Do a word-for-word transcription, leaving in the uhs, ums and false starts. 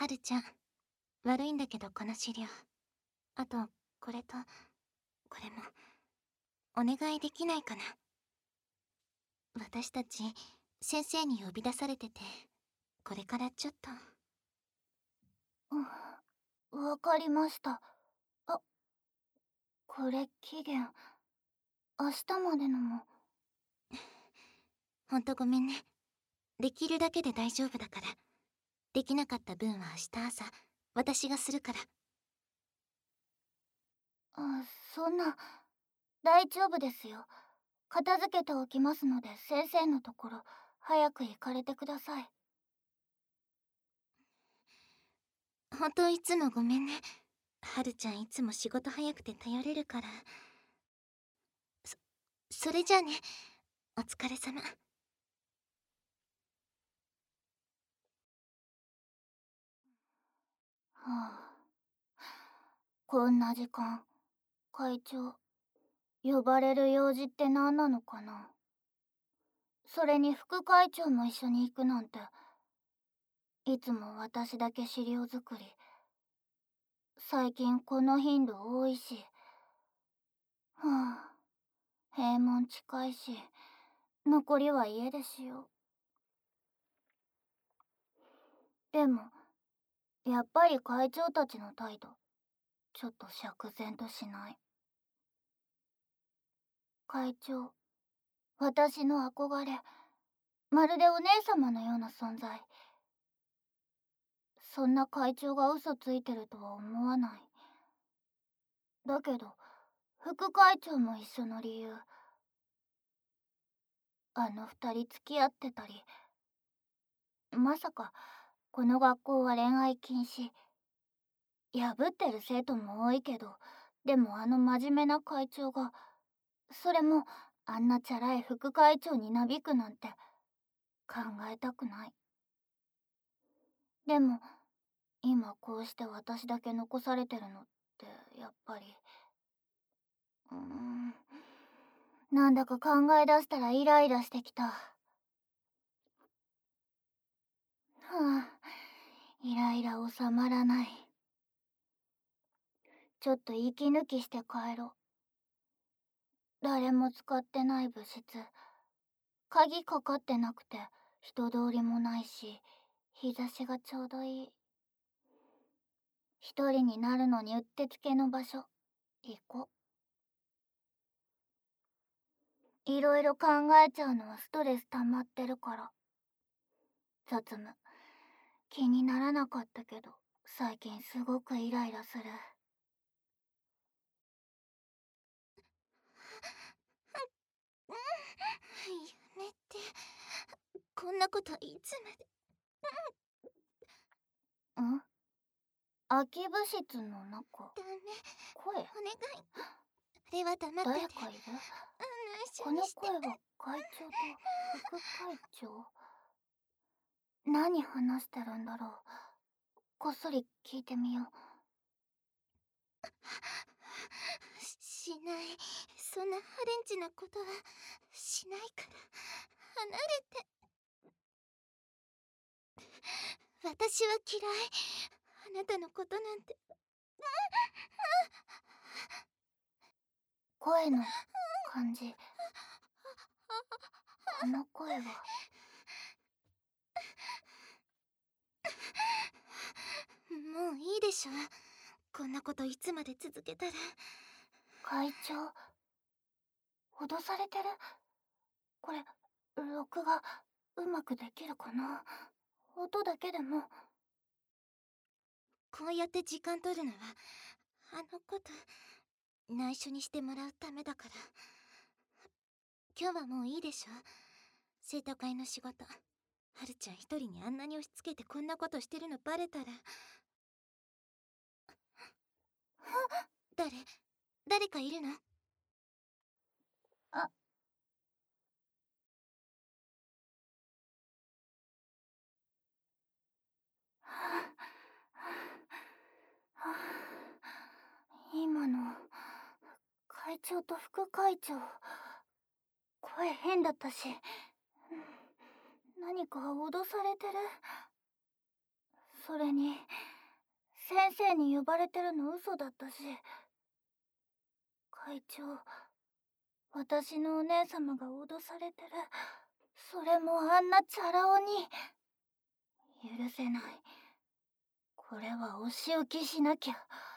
はるちゃん、悪いんだけどこの資料。あと、これと、これも、お願いできないかな。私たち、先生に呼び出されてて、これからちょっと。 うん、わかりました。あ、これ期限、明日までのも。 ほんとごめんね。できるだけで大丈夫だから。できなかった分は明日朝、私がするから。 あ、そんな、大丈夫ですよ。片付けておきますので、先生のところ、早く行かれてください。 ほんといつもごめんね。はるちゃんいつも仕事早くて頼れるから。そ、それじゃあね。お疲れ様。 はあ、こんな時間、会長、呼ばれる用事って何なのかな。それに副会長も一緒に行くなんて、いつも私だけ資料作り。最近この頻度多いし。はあ、閉門近いし、残りは家でしよう。でも、やっぱり会長たちの態度、ちょっと釈然としない。会長、私の憧れ、まるでお姉様のような存在。そんな会長が嘘ついてるとは思わない。だけど、副会長も一緒の理由。あの二人付き合ってたり。まさか、この学校は恋愛禁止。破ってる生徒も多いけど、でもあの真面目な会長が、それもあんなチャラい副会長になびくなんて考えたくない。でも今こうして私だけ残されてるのってやっぱりうーんなんだか考え出したらイライラしてきた。はあ、イライラ収まらない。ちょっと息抜きして帰ろう。誰も使ってない部室。鍵かかってなくて人通りもないし、日差しがちょうどいい。一人になるのにうってつけの場所行こう。いろいろ考えちゃうのはストレス溜まってるから。雑務気にならなかったけど最近すごくイライラする。 やめて。こんなこといつまで。 ん、空き部室の中。 ダメ。 声。 お願い。あれは黙ってて。 誰かいる。 内緒こにして。 の声は会長と副会長。何話してるんだろう。こっそり聞いてみよう。 し、しない。そんなハレンチなことはしないから。離れて。私は嫌い。あなたのことなんて。 声の感じ。この声は。 もういいでしょ。こんなこといつまで続けたら。 会長、脅されてる。これ録画うまくできるかな。音だけでも。 こうやって時間取るのはあのこと内緒にしてもらうためだから。今日はもういいでしょ。生徒会の仕事、はるちゃん一人にあんなに押し付けてこんなことしてるのバレたら。誰誰かいるの？ あ、今の会長と副会長、声変だったし、何か脅されてる。 それに先生に呼ばれてるの嘘だったし。会長、私のお姉様が脅されてる。それもあんなチャラ男に。許せない。これはお仕置きしなきゃ。